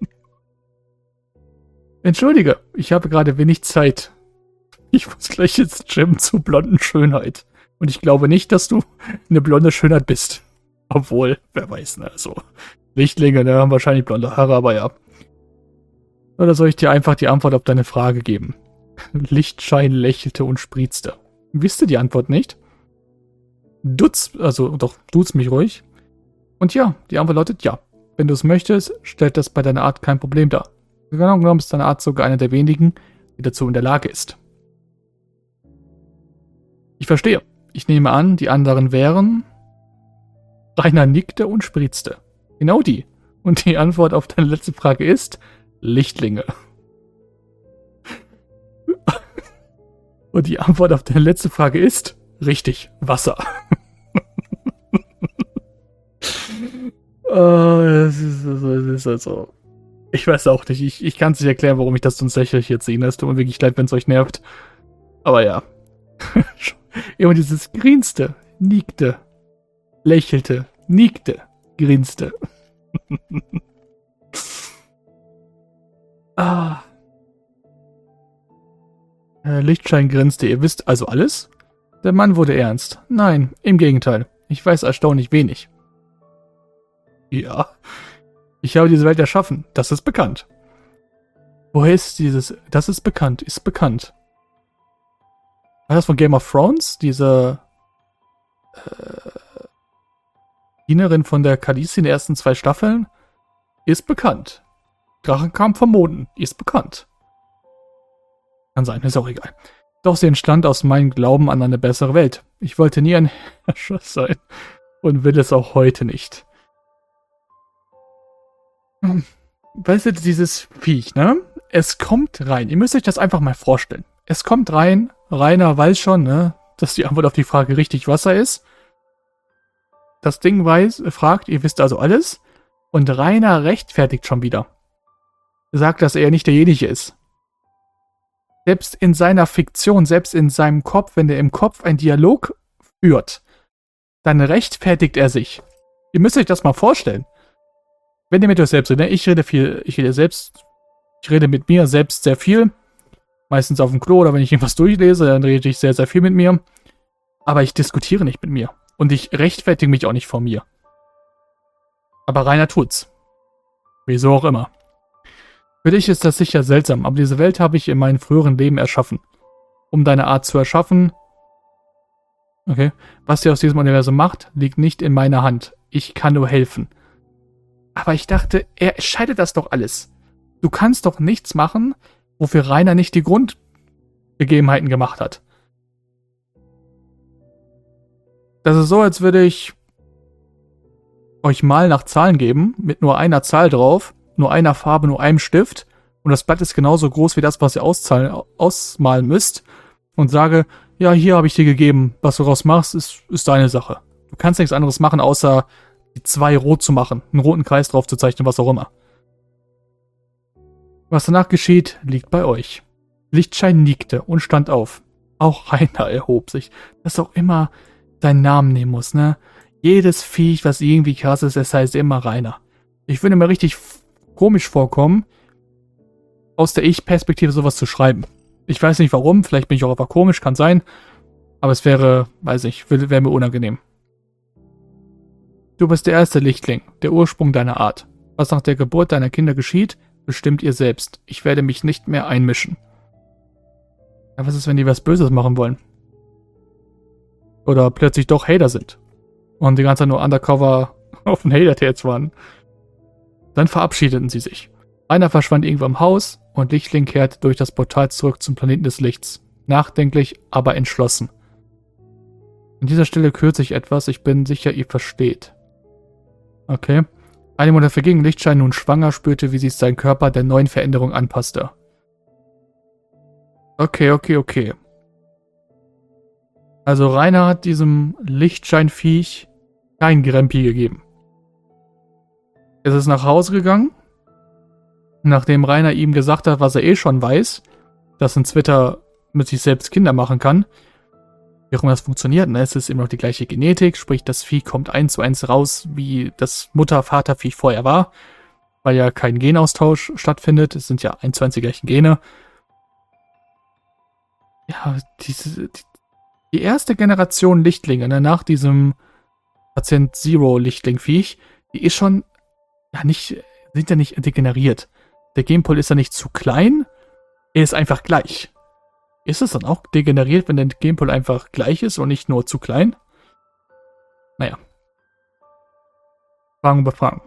Entschuldige, ich habe gerade wenig Zeit. Ich muss gleich ins Gym zur blonden Schönheit. Und ich glaube nicht, dass du eine blonde Schönheit bist. Obwohl, wer weiß, ne? Also, Lichtlinge, ne, haben wahrscheinlich blonde Haare, aber ja. Oder soll ich dir einfach die Antwort auf deine Frage geben? Lichtschein lächelte und spritzte. Wisst ihr die Antwort nicht? Duz mich ruhig. Und ja, die Antwort lautet ja. Wenn du es möchtest, stellt das bei deiner Art kein Problem dar. Genau genommen ist deine Art sogar eine der wenigen, die dazu in der Lage ist. Ich verstehe. Ich nehme an, die anderen wären... Rainer nickte und spritzte. Genau die. Und die Antwort auf deine letzte Frage ist... Lichtlinge. Und die Antwort auf deine letzte Frage ist... Richtig, Wasser. Es ist also... Ich weiß auch nicht. Ich kann es nicht erklären, warum ich das sonst lächerlich jetzt sehe. Es tut mir wirklich leid, wenn es euch nervt. Aber ja. Immer dieses grinste, nickte, lächelte, nickte, grinste. Lichtschein grinste. Ihr wisst also alles? Der Mann wurde ernst. Nein, im Gegenteil. Ich weiß erstaunlich wenig. Ja. Ich habe diese Welt erschaffen. Das ist bekannt. Woher ist dieses... Das ist bekannt. Ist bekannt. War das von Game of Thrones? Diese... Dienerin von der Khaleesi in den ersten 2 Staffeln? Ist bekannt. Drachenkampf vom Monden. Ist bekannt. Kann sein, ist auch egal. Doch sie entstand aus meinem Glauben an eine bessere Welt. Ich wollte nie ein Herrscher sein. Und will es auch heute nicht. Weißt du, dieses Viech, ne? Es kommt rein. Ihr müsst euch das einfach mal vorstellen. Es kommt rein. Rainer weiß schon, ne? Dass die Antwort auf die Frage richtig Wasser ist. Das Ding fragt, ihr wisst also alles. Und Rainer rechtfertigt schon wieder. Sagt, dass er nicht derjenige ist. Selbst in seiner Fiktion, selbst in seinem Kopf, wenn er im Kopf einen Dialog führt, dann rechtfertigt er sich. Ihr müsst euch das mal vorstellen. Wenn ihr mit euch selbst redet, ich rede mit mir selbst sehr viel. Meistens auf dem Klo oder wenn ich irgendwas durchlese, dann rede ich sehr, sehr viel mit mir. Aber ich diskutiere nicht mit mir. Und ich rechtfertige mich auch nicht vor mir. Aber Rainer tut's. Wieso auch immer. Für dich ist das sicher seltsam, aber diese Welt habe ich in meinem früheren Leben erschaffen. Um deine Art zu erschaffen. Okay. Was ihr aus diesem Universum macht, liegt nicht in meiner Hand. Ich kann nur helfen. Aber ich dachte, er scheidet das doch alles. Du kannst doch nichts machen, wofür Rainer nicht die Grundgegebenheiten gemacht hat. Das ist so, als würde ich euch mal nach Zahlen geben, mit nur einer Zahl drauf, nur einer Farbe, nur einem Stift, und das Blatt ist genauso groß wie das, was ihr ausmalen müsst, und sage, ja, hier habe ich dir gegeben, was du daraus machst, ist deine Sache. Du kannst nichts anderes machen, außer die 2 rot zu machen, einen roten Kreis drauf zu zeichnen, was auch immer. Was danach geschieht, liegt bei euch. Lichtschein nickte und stand auf. Auch Rainer erhob sich, dass auch immer deinen Namen nehmen muss, ne? Jedes Viech, was irgendwie krass ist, es heißt immer Rainer. Ich würde mir richtig komisch vorkommen, aus der Ich-Perspektive sowas zu schreiben. Ich weiß nicht warum, vielleicht bin ich auch einfach komisch, kann sein. Aber es wäre, weiß ich, wäre mir unangenehm. Du bist der erste Lichtling, der Ursprung deiner Art. Was nach der Geburt deiner Kinder geschieht, bestimmt ihr selbst. Ich werde mich nicht mehr einmischen. Ja, was ist, wenn die was Böses machen wollen? Oder plötzlich doch Hater sind. Und die ganze Zeit nur undercover auf den Hater-Tates waren. Dann verabschiedeten sie sich. Einer verschwand irgendwo im Haus und Lichtling kehrt durch das Portal zurück zum Planeten des Lichts. Nachdenklich, aber entschlossen. An dieser Stelle kürze ich etwas, ich bin sicher, ihr versteht. Okay. Eine Monat verging, Lichtschein nun schwanger, spürte, wie sich sein Körper der neuen Veränderung anpasste. Okay. Also Rainer hat diesem Lichtscheinviech kein Grempi gegeben. Es ist nach Hause gegangen, nachdem Rainer ihm gesagt hat, was er eh schon weiß, dass ein Zwitter mit sich selbst Kinder machen kann. Wie auch immer das funktioniert, ne? Es ist immer noch die gleiche Genetik, sprich das Vieh kommt 1:1 raus, wie das Mutter-Vater-Vieh vorher war, weil ja kein Genaustausch stattfindet, es sind ja 1:1 die gleichen Gene. Ja, die erste Generation Lichtlinge, ne, nach diesem Patient Zero Lichtling-Viech, die ist schon, ja sind ja nicht degeneriert. Der Genpool ist ja nicht zu klein, er ist einfach gleich. Ist es dann auch degeneriert, wenn der Genpool einfach gleich ist und nicht nur zu klein? Naja. Fragen über Fragen.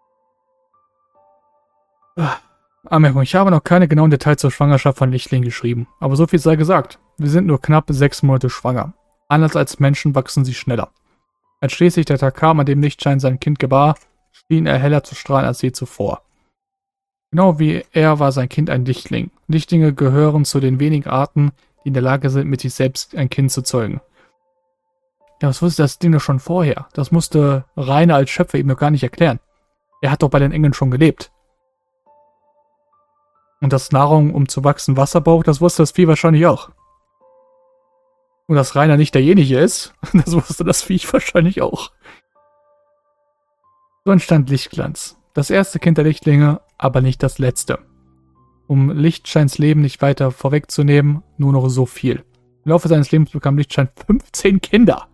Anmerkung, ich habe noch keine genauen Details zur Schwangerschaft von Lichtling geschrieben, aber so viel sei gesagt. Wir sind nur knapp 6 Monate schwanger. Anders als Menschen wachsen sie schneller. Als schließlich der Tag kam, an dem Lichtschein sein Kind gebar, schien er heller zu strahlen als je zuvor. Genau wie er war sein Kind ein Lichtling. Lichtlinge gehören zu den wenigen Arten, die in der Lage sind, mit sich selbst ein Kind zu zeugen. Ja, was wusste das Ding doch schon vorher? Das musste Rainer als Schöpfer ihm noch gar nicht erklären. Er hat doch bei den Engeln schon gelebt. Und dass Nahrung, um zu wachsen, Wasser braucht, das wusste das Vieh wahrscheinlich auch. Und dass Rainer nicht derjenige ist, das wusste das Viech wahrscheinlich auch. So entstand Lichtglanz. Das erste Kind der Lichtlinge, aber nicht das letzte. Um Lichtscheins Leben nicht weiter vorwegzunehmen, nur noch so viel. Im Laufe seines Lebens bekam Lichtschein 15 Kinder.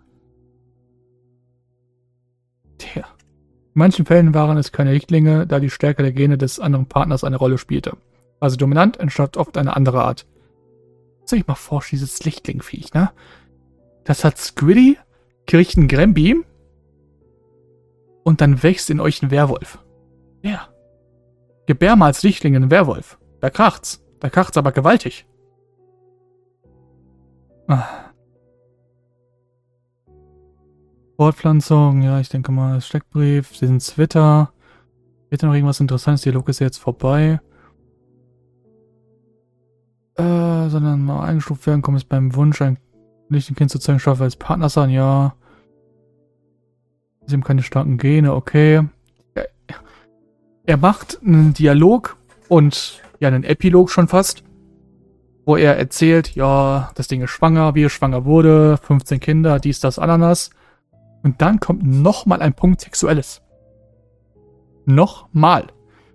Tja. In manchen Fällen waren es keine Lichtlinge, da die Stärke der Gene des anderen Partners eine Rolle spielte. Also dominant entstand oft eine andere Art. Soll ich mal vorstellen, dieses Lichtlingviech, ne? Das hat Squiddy, kriegt einen Grembi und dann wächst in euch ein Werwolf. Ja. Gebär mal als Lichtling einen Werwolf. Da kracht's. Da kracht's aber gewaltig. Fortpflanzung, ja, ich denke mal, Steckbrief, sie sind Twitter. Wird noch irgendwas Interessantes? Dialog ist jetzt vorbei. Sondern mal eingestuft werden, kommt es beim Wunsch, ein Lichtling-Kind zu zeigen, schaffe als Partner sein, ja. Sie haben keine starken Gene, okay. Er macht einen Dialog und ja, einen Epilog schon fast, wo er erzählt, ja, das Ding ist schwanger, wie es schwanger wurde, 15 Kinder, dies, das, Ananas. Und dann kommt nochmal ein Punkt Sexuelles. Nochmal.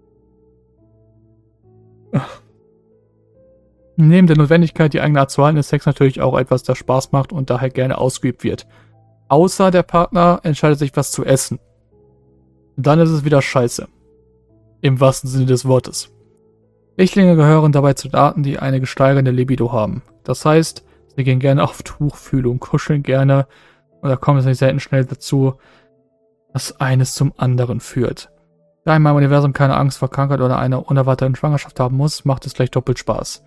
Neben der Notwendigkeit, die eigene Art zu halten, ist Sex natürlich auch etwas, das Spaß macht und daher gerne ausgeübt wird. Außer der Partner entscheidet sich, was zu essen. Dann ist es wieder scheiße. Im wahrsten Sinne des Wortes. Lichtlinge gehören dabei zu den Arten, die eine gesteigernde Libido haben. Das heißt, sie gehen gerne auf Tuchfühlung, kuscheln gerne und da kommt es nicht selten schnell dazu, dass eines zum anderen führt. Da man im Universum keine Angst vor Krankheit oder einer unerwarteten Schwangerschaft haben muss, macht es gleich doppelt Spaß.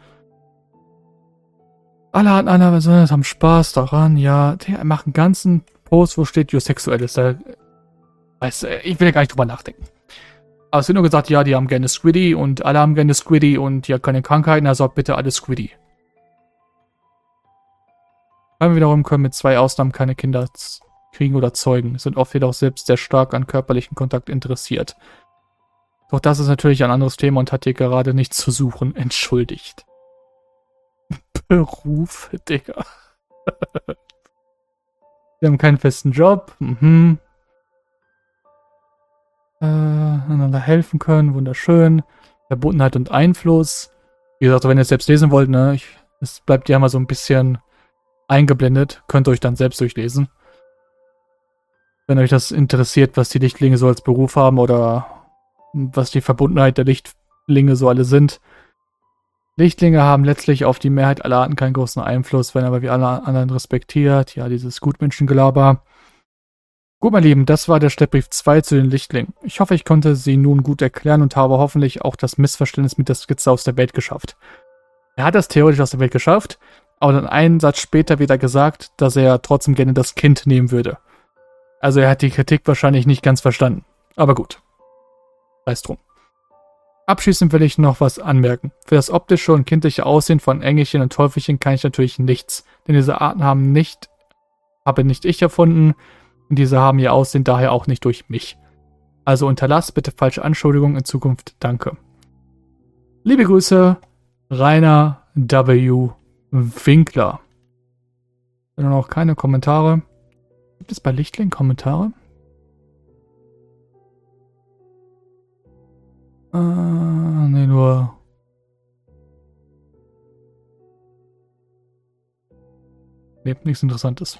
Alle Arten einer Person haben Spaß daran, ja. Der macht einen ganzen Post, wo steht, Sexuelles. Da, ich will ja gar nicht drüber nachdenken. Aber es wird nur gesagt, ja, die haben gerne Squiddy und alle haben gerne Squiddy und ja, keine Krankheiten, also bitte alle Squiddy. Weil wir wiederum können mit 2 Ausnahmen keine Kinder kriegen oder zeugen, sind oft jedoch selbst sehr stark an körperlichen Kontakt interessiert. Doch das ist natürlich ein anderes Thema und hat hier gerade nichts zu suchen, entschuldigt. Beruf, Digga. Wir haben keinen festen Job. einander helfen können, wunderschön. Verbundenheit und Einfluss. Wie gesagt, wenn ihr es selbst lesen wollt, ne, es bleibt ja mal so ein bisschen eingeblendet. Könnt ihr euch dann selbst durchlesen. Wenn euch das interessiert, was die Lichtlinge so als Beruf haben oder was die Verbundenheit der Lichtlinge so alle sind. Lichtlinge haben letztlich auf die Mehrheit aller Arten keinen großen Einfluss, werden aber wie alle anderen respektiert. Ja, dieses Gutmenschengelaber. Gut, mein Lieben, das war der Steckbrief 2 zu den Lichtlingen. Ich hoffe, ich konnte sie nun gut erklären und habe hoffentlich auch das Missverständnis mit der Skizze aus der Welt geschafft. Er hat das theoretisch aus der Welt geschafft, aber dann einen Satz später wieder gesagt, dass er trotzdem gerne das Kind nehmen würde. Also er hat die Kritik wahrscheinlich nicht ganz verstanden. Aber gut. Weiß drum. Abschließend will ich noch was anmerken. Für das optische und kindliche Aussehen von Engelchen und Teufelchen kann ich natürlich nichts, denn diese Arten habe nicht ich erfunden und diese haben ihr Aussehen daher auch nicht durch mich. Also unterlasst bitte falsche Anschuldigungen in Zukunft. Danke. Liebe Grüße, Rainer W. Winkler. Wenn noch keine Kommentare. Gibt es bei Lichtling Kommentare? Ne, nur. Ne, nichts Interessantes.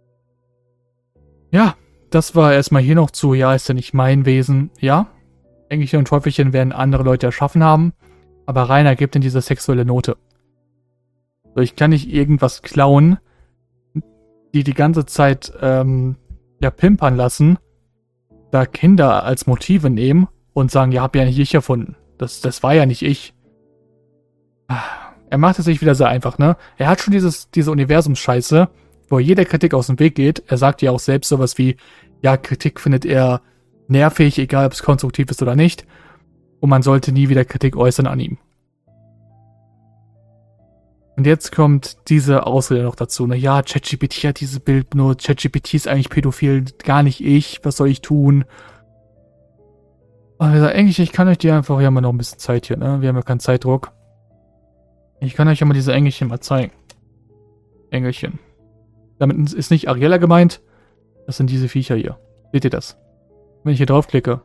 Ja, das war erstmal hier noch zu, ja, ist ja nicht mein Wesen. Ja, Engelchen und Teufelchen werden andere Leute erschaffen haben, aber Rainer gibt in diese sexuelle Note. So, ich kann nicht irgendwas klauen, die ganze Zeit, ja, pimpern lassen, da Kinder als Motive nehmen und sagen, ja, hab ja nicht ich erfunden. Das war ja nicht ich. Er macht es sich wieder sehr einfach, ne? Er hat schon diese Universumsscheiße, wo jeder Kritik aus dem Weg geht. Er sagt ja auch selbst sowas wie, ja, Kritik findet er nervig, egal ob es konstruktiv ist oder nicht. Und man sollte nie wieder Kritik äußern an ihm. Und jetzt kommt diese Ausrede noch dazu. Ne? Ja, ChatGPT hat dieses Bild benutzt. ChatGPT ist eigentlich pädophil, gar nicht ich. Was soll ich tun? Und er sagt, eigentlich, ich kann euch die einfach, wir haben ja noch ein bisschen Zeit hier, ne? Wir haben ja keinen Zeitdruck. Ich kann euch ja mal diese Engelchen mal zeigen. Engelchen. Damit ist nicht Ariella gemeint. Das sind diese Viecher hier. Seht ihr das? Wenn ich hier draufklicke.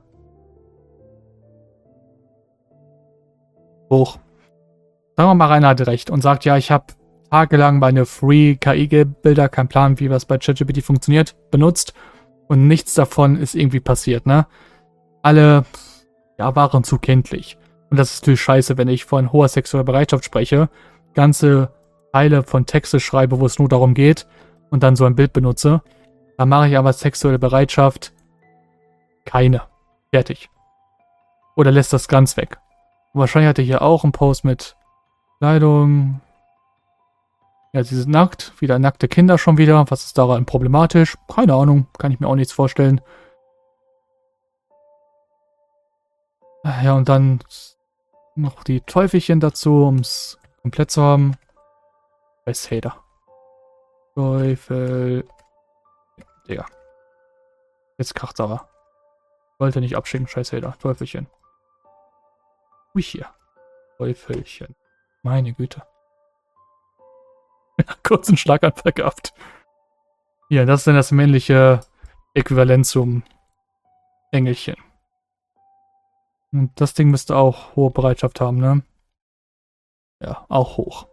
Hoch. Sagen wir mal, Rainer hatte recht und sagt, ja, ich habe tagelang meine Free-KI-Bilder, kein Plan, wie was bei ChatGPT funktioniert, benutzt und nichts davon ist irgendwie passiert, ne? Alle, ja, waren zu kindlich. Und das ist natürlich scheiße, wenn ich von hoher sexueller Bereitschaft spreche, ganze Teile von Texte schreibe, wo es nur darum geht und dann so ein Bild benutze. Da mache ich aber sexuelle Bereitschaft keine. Fertig. Oder lässt das ganz weg. Und wahrscheinlich hat er hier auch einen Post mit Kleidung. Ja, sie sind nackt. Wieder nackte Kinder schon wieder. Was ist daran problematisch? Keine Ahnung. Kann ich mir auch nichts vorstellen. Ja, und dann noch die Teufelchen dazu, um es komplett zu haben. Scheiß Hater. Teufel. Digga. Jetzt kracht's aber. Wollte nicht abschicken, scheiß Hater. Teufelchen. Ui, hier. Teufelchen. Meine Güte. Kurzen Schlaganfall gehabt. Ja, das ist dann das männliche Äquivalent zum Engelchen. Und das Ding müsste auch hohe Bereitschaft haben, ne? Ja, auch hoch.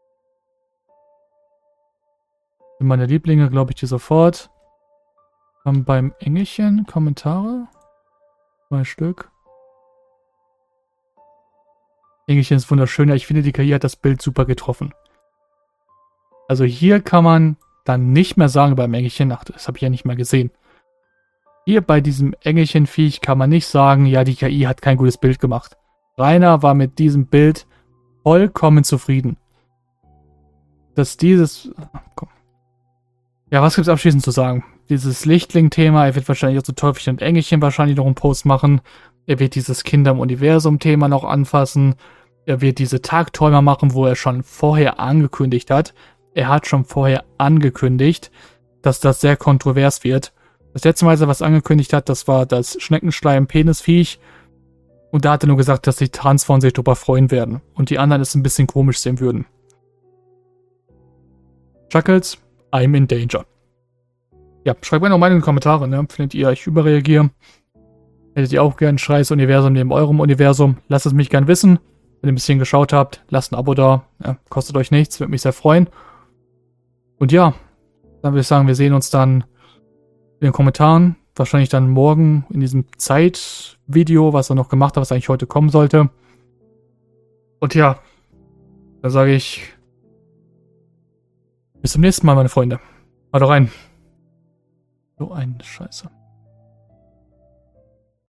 Sind meine Lieblinge, glaube ich, die sofort. Beim Engelchen Kommentare. 2 Stück. Engelchen ist wunderschön. Ja, ich finde, die KI hat das Bild super getroffen. Also hier kann man dann nicht mehr sagen beim Engelchen, ach, das habe ich ja nicht mal gesehen. Hier bei diesem Engelchenviech kann man nicht sagen, ja, die KI hat kein gutes Bild gemacht. Rainer war mit diesem Bild vollkommen zufrieden. Dass dieses... Komm. Ja, was gibt's abschließend zu sagen? Dieses Lichtling-Thema, er wird wahrscheinlich auch zu Teufelchen und Engelchen wahrscheinlich noch einen Post machen. Er wird dieses Kinder im Universum-Thema noch anfassen. Er wird diese Tagträumer machen, wo er schon vorher angekündigt hat. Er hat schon vorher angekündigt, dass das sehr kontrovers wird. Das letzte Mal, als er was angekündigt hat, das war das Schneckenschleim-Penisviech. Und da hat er nur gesagt, dass die Transfrauen sich darüber freuen werden. Und die anderen es ein bisschen komisch sehen würden. Chuckles, I'm in danger. Ja, schreibt mir noch mal in die Kommentare, ne? Findet ihr, ich überreagiere? Hättet ihr auch gern ein scheiß Universum neben eurem Universum? Lasst es mich gern wissen. Wenn ihr ein bisschen geschaut habt, lasst ein Abo da. Ja, kostet euch nichts, würde mich sehr freuen. Und ja, dann würde ich sagen, wir sehen uns dann in den Kommentaren. Wahrscheinlich dann morgen in diesem Zeitvideo, was er noch gemacht hat, was eigentlich heute kommen sollte. Und ja, dann sage ich bis zum nächsten Mal, meine Freunde. Haut rein. So ein Scheiße.